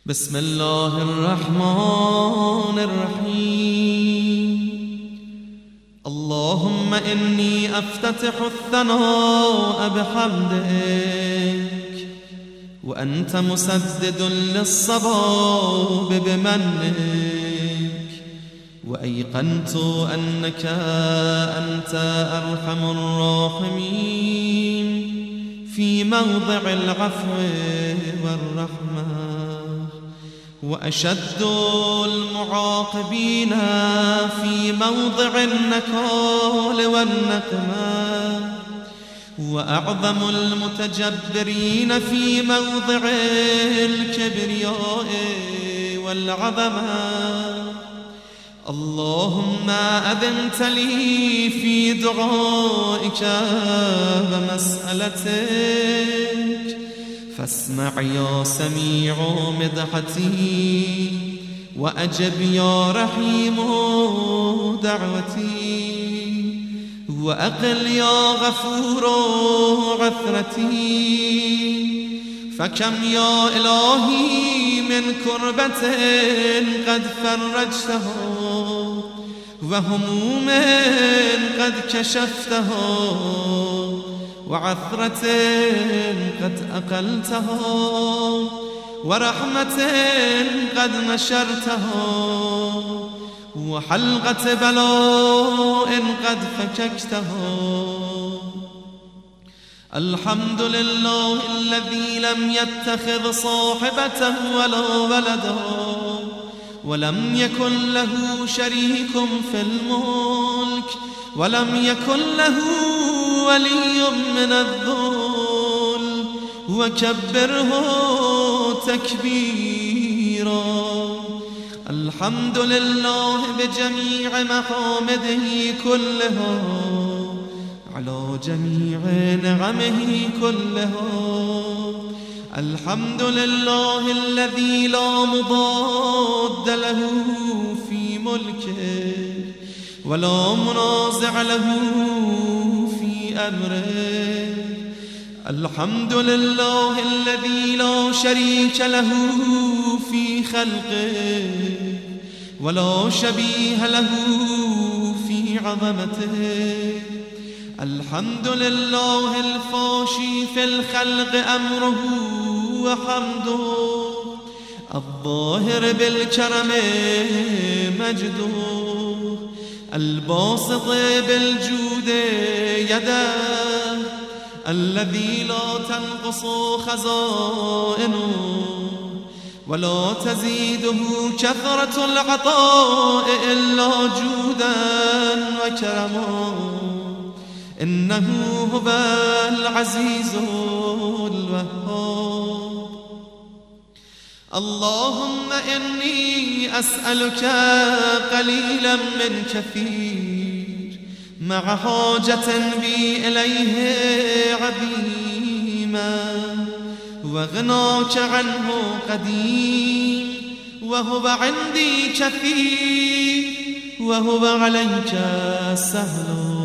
بسم الله الرحمن الرحيم. اللهم إني أفتتح الثناء بحمدك وأنت مسدد للصواب بمنك، وأيقنت أنك أنت أرحم الراحمين في موضع العفو والرحمة، وأشد المعاقبين في موضع النكال والنقمة، وأعظم المتجبرين في موضع الكبرياء والعظمة. اللهم أذنت لي في دعائك ومسألتك، فاسمع يا سميع مدحتي، وأجب يا رحيم دعوتي، وأقل يا غفور عثرتي. فكم يا إلهي من كربة قد فرجتها، وهموم قد كشفتها، وعثرة قد أقلتها، ورحمة قد نشرتها، وحلقة بلاء قد فككتها. الحمد لله الذي لم يتخذ صاحبة ولا ولدا، ولم يكن له شريك في الملك، ولم يكن له ولي من الذل، وكبره تكبيرا. الحمد لله بجميع محامده كلها، على جميع نعمه كلها. الحمد لله الذي لا مضاد له في ملكه، ولا منازع له في أمره. الحمد لله الذي لا شريك له في خلقه، ولا شبيه له في عظمته. الحمد لله الفاشي في الخلق أمره وحمده، الظاهر بالكرم مجده، الباسط بالجود يده، الذي لا تنقص خزائنه، ولا تزيده كثرة العطاء إلا جودا وكرما. إنه هو العزيز الوهاب. اللهم إني أسألك قليلا من كثير، مع حاجة بي إليه عظيما، وغناك عنه قديم، وهو عندي كثير، وهو عليك سهل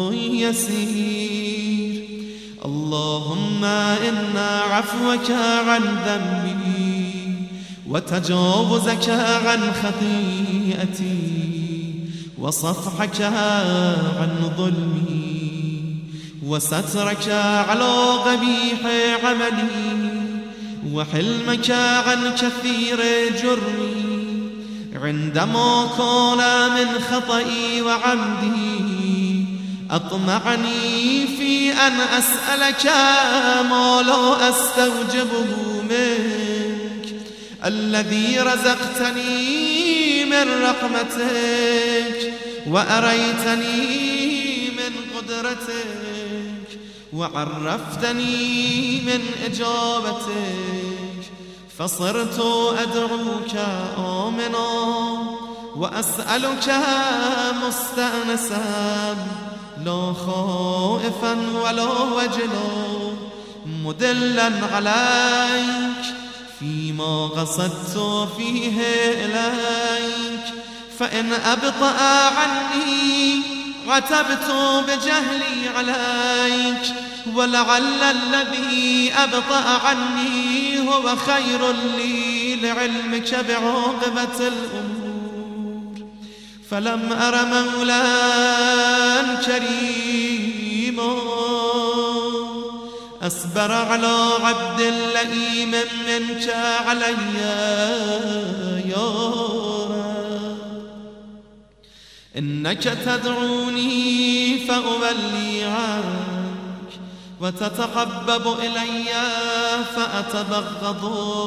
يسير. اللهم إن عفوك عن ذنبي، وتجاوزك عن خطيئتي، وصفحك عن ظلمي، وسترك على قبيح عملي، وحلمك عن كثير جرمي. عندما كان من خطئي وعمدي، أطمعني في أن أسألك ما لا أستوجبه منك، الذي رزقتني من رحمتك، وأريتني من قدرتك، وعرفتني من إجابتك، فصرت أدعوك آمنا، وأسألك مستأنسا، لا خائفا ولا وجلا، مدلا عليك فيما قصدت فيه إليك. فإن أبطأ عني عتبت بجهلي عليك، ولعل الذي أبطأ عني هو خير لي لعلمك بعاقبة الأمور، فلم أر مولا كريما أصبر على عبد لئيم منك علي يا رب. إنك تدعوني فأولي عنك، وتتحبب إلي فأتبغض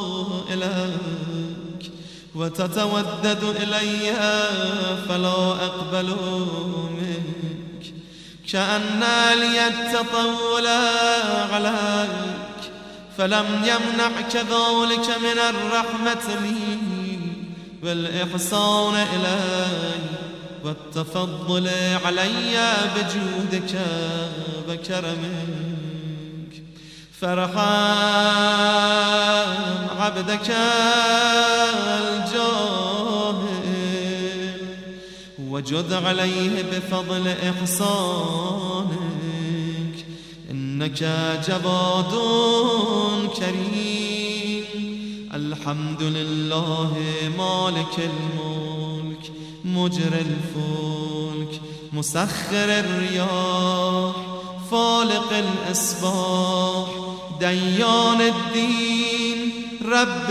إليك، وتتودد إلي فلا أقبل منك، كأن لي التطول عليك، فلم يمنعك ذلك من الرحمة لي والإحسان إلي والتفضل علي بجودك وكرمك. فارحم عبدك الجاهل وجد عليه بفضل إحسانك، إنك جواد كريم. الحمد لله مالك الملك مجري الفلك مسخر الرياح فالق الإصباح ديان الدين رب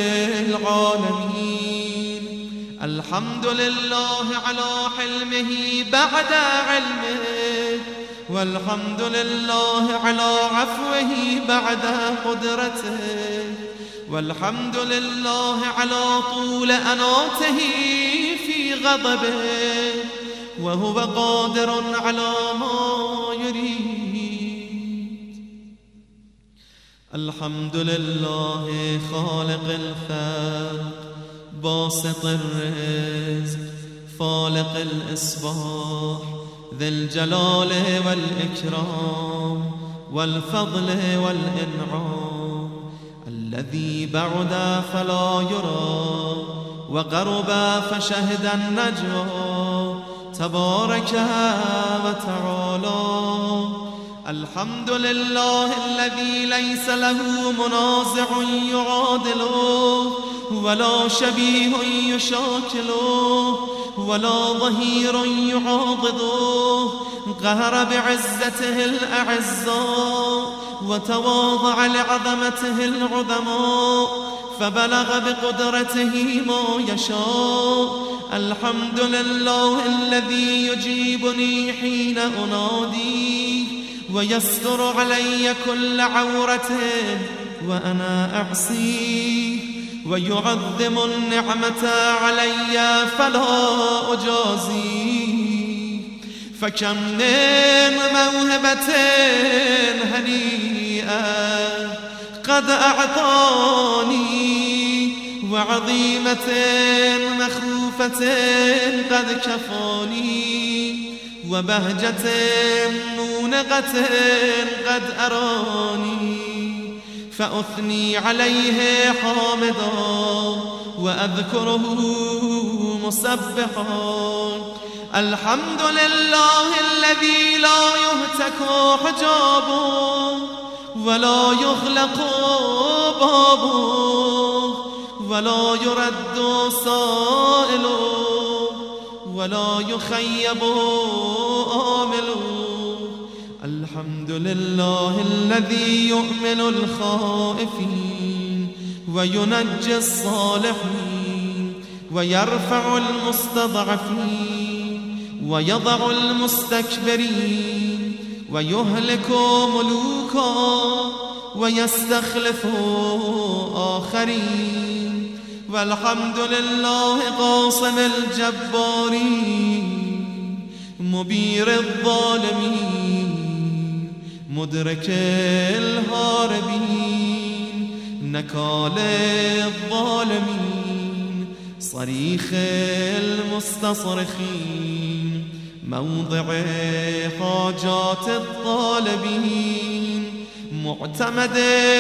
العالمين. الحمد لله على حلمه بعد علمه، والحمد لله على عفوه بعد قدرته، والحمد لله على طول أناته في غضبه، وهو قادر على ما يريد. الحمد لله خالق الخلق باسط الرزق فالق الإصباح ذي الجلال والإكرام والفضل والإنعام، الذي بعد فلا يرى وقرب فشهد النجوى تبارك وتعالى. الحمد لله الذي ليس له منازع يعادله، ولا شبيه يشاكله، ولا ظهير يعاضده. قهر بعزته الأعزاء وتواضع لعظمته العظماء، فبلغ بقدرته ما يشاء. الحمد لله الذي يجيبني حين أناديه، ويستر علي كل عورة وأنا أعصيه، ويعظم النعمة علي فلا أجازيه. فكم من موهبة هنيئة قد أعطاني، وعظيمة مخوفة قد كفاني، وبهجة مونقة قد أراني. فأثني عليه حامدا وأذكره مسبحا. الحمد لله الذي لا يهتك حجابه، ولا يغلق بابه، ولا يرد سائله، ولا يخيب آمله. الحمد لله الذي يؤمن الخائفين وينجي الصالحين، ويرفع المستضعفين ويضع المستكبرين، ويهلك ملوكا ويستخلف آخرين. والحمد لله قاصم الجبارين مبير الظالمين مدرك الهاربين نكال الظالمين صريخ المستصرخين موضع حاجات الطالبين معتمد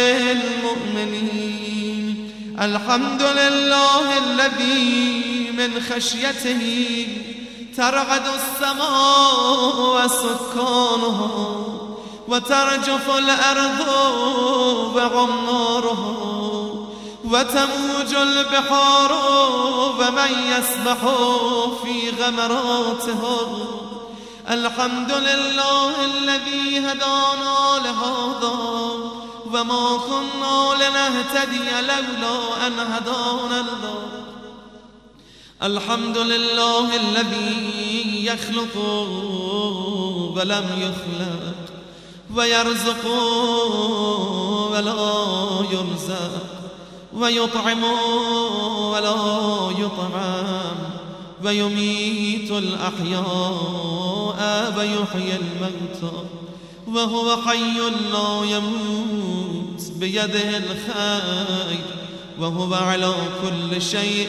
المؤمنين. الحمد لله الذي من خشيته ترعد السماء وسكانها، وترجف الأرض وعمارها، وتموج البحار ومن يسبح في غمراتها. الحمد لله الذي هدانا لهذا وما كنا لنهتدي لولا أن هدانا الله. الحمد لله الذي يخلق ولم يخلق ويرزق ولا يرزق ويطعم ولا يطعم ويميت الأحياء ويحيي الموتى وهو حي لا يموت بيده الخير وهو على كل شيء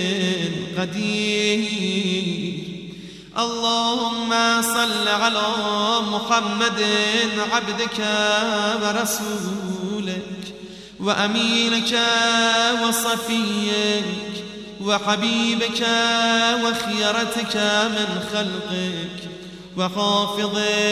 قدير. اللهم صل على محمد عبدك ورسولك وأمينك وصفيك وحبيبك وخيرتك من خلقك وحافظ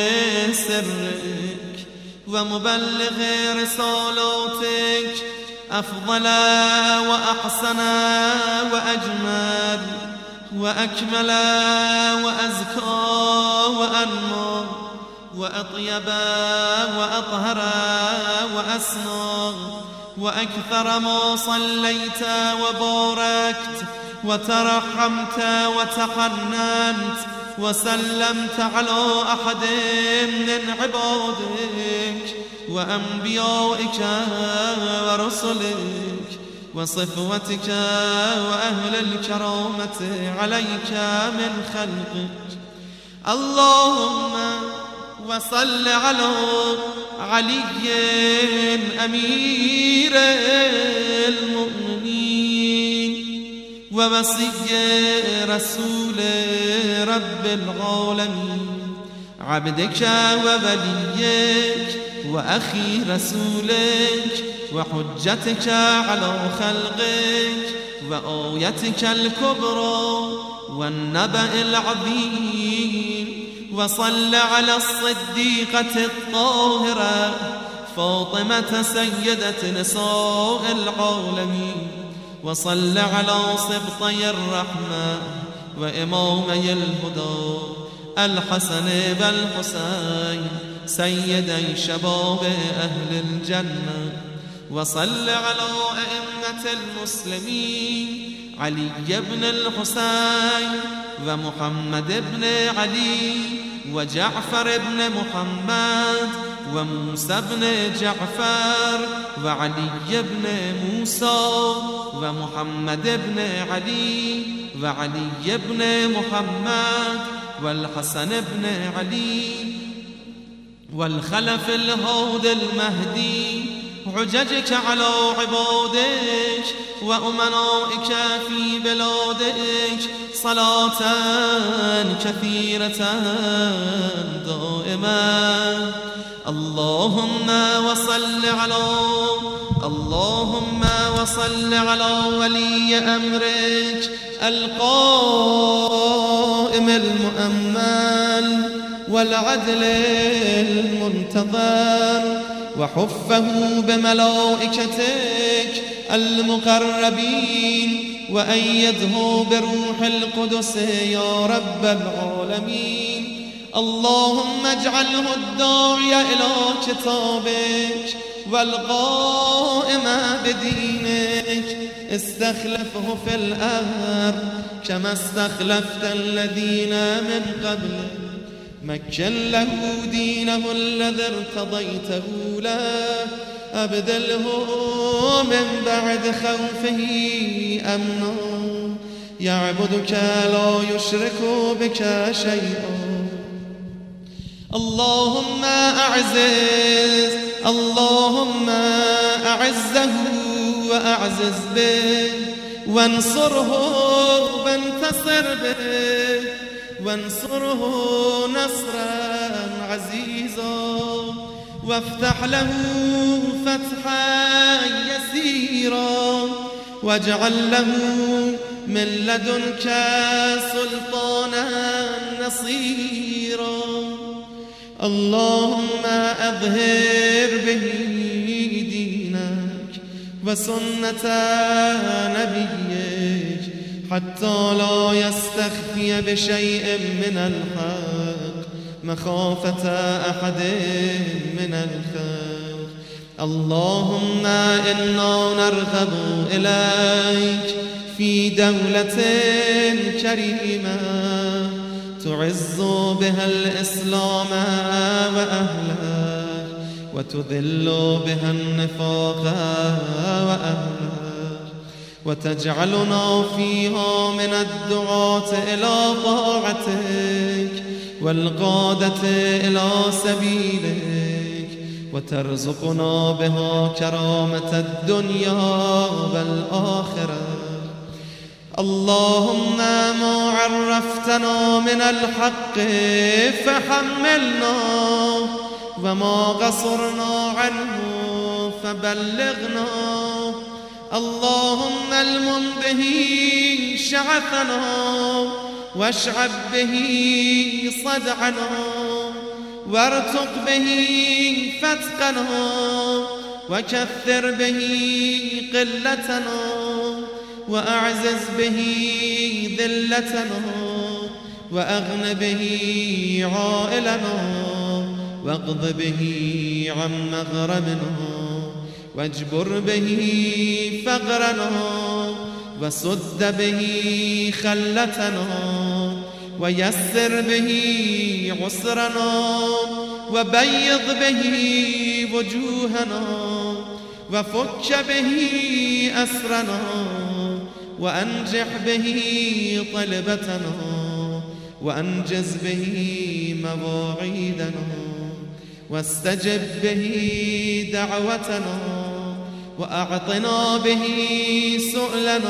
سرك ومبلغ رسالاتك أفضل وأحسن وأجمل وأكمل وأزكى وأنمى وأطيب وأطهر وأسنى وأكثر ما صليت وباركت وترحمت وتحننت وسلمت على أحد من عبادك وأنبيائك ورسلك وصفوتك وأهل الكرامة عليك من خلقك. اللهم وصل على علي أمير المؤمنين ووصي رسول رب العالمين عبدك ووليك وأخي رسولك وحجتك على خلقك وآيتك الكبرى والنبأ العظيم. وصل على الصديقة الطاهرة فاطمة سيدة نساء العالمين. وصل على سبطي الرحمة وإمامي الهدى الحسن والحسين سيدي شباب أهل الجنة. وصل على أئمة المسلمين علي بن الحسين ومحمد بن علي وجعفر بن محمد وموسى بن جعفر وعلي بن موسى ومحمد بن علي وعلي بن محمد والحسن بن علي والخلف الهادي المهدي حججك على عبادك وأمنائك في بلادك صلاة كثيرة دائما. اللهم وصل على ولي أمرك القائم المؤمل والعدل المنتظر وحفه بملائكتك المقربين وأيده بروح القدس يا رب العالمين. اللهم اجعله الداعي إلى كتابك والقائم بدينك استخلفه في الأرض كما استخلفت الذين من قبله. مكن له دينه الذي ارتضيته له أبدله من بعد خوفه أمنا يعبدك لا يشرك بك شيئا. اللهم أعزه وأعزز به وانصره وانتصر به وانصره نصرا عزيزا وافتح له فتحا يسيرا واجعل له من لدنك سلطانا نصيرا. اللهم أظهر به دينك وسنة نبيك حتى لا يستخفي بشيء من الحق مخافة أحد من الخلق. اللهم إنا نرغب إليك في دولة كريمة تعز بها الإسلام وأهله وتذل بها النفاق وأهله وتجعلنا فيها من الدعاة إلى طاعتك والقادة إلى سبيلك وترزقنا بها كرامة الدنيا والآخرة. اللهم ما عرفتنا من الحق فحملنا وما قصرنا عنه فبلغنا. اللهم المم به شعثنا واشعب به صدعنا وارتق به فتقنا وكثر به قلتنا وأعزز به ذلتنا وأغن به عائلنا واقض به عن مغرمنا واجبر به فقرنا وسد به خلتنا ويسر به عسرنا وبيض به وجوهنا وفك به أسرنا وأنجح به طلبتنا وأنجز به مواعيدنا واستجب به دعوتنا وأعطنا به سؤلنا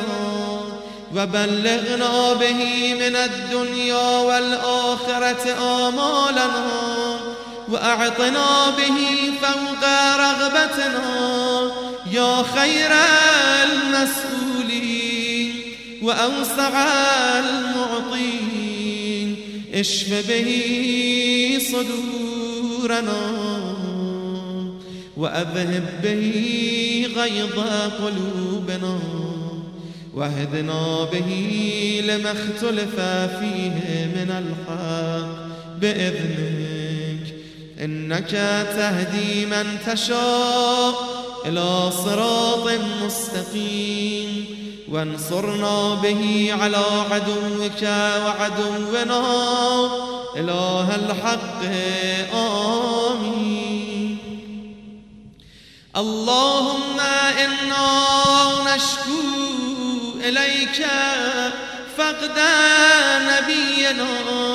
وبلغنا به من الدنيا والآخرة آمالنا وأعطنا به فوق رغبتنا يا خير المسؤولين وأوسع المعطين. اشف به صدورنا وأذهب به غيظ قلوبنا واهدنا به لما اختلف فيه من الحق بإذنك إنك تهدي من تشاء إلى صراط مستقيم وانصرنا به على عدوك وعدونا إله الحق آمين. اللهم إنا نشكو إليك فقد نبينا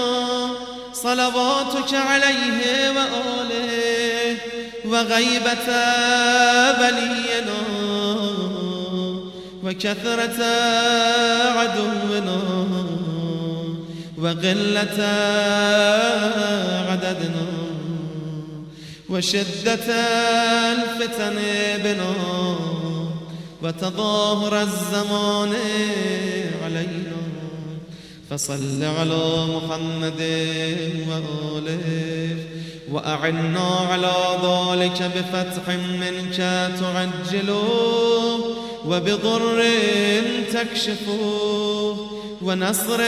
صلواتك عليه وآله وغيبة ولينا وكثرة عدونا وقلة عددنا وشدة الفتن بنا وتظاهر الزمان علينا. فصل على محمد وآله وأعنا على ذلك بفتح منك تعجله وبضر تكشفه ونصر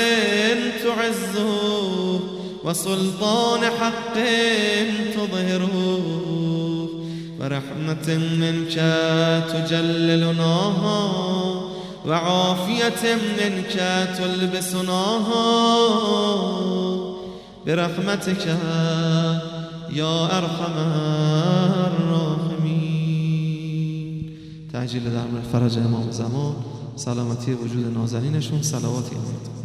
تعزه وسلطان حق تظهره ورحمة منك تجللناها وعافية منك تلبسناها برحمتك يا أرحم الراحمين. تعجیل در فرج امام زمان، سلامتی وجود نازنینشون، صلواتی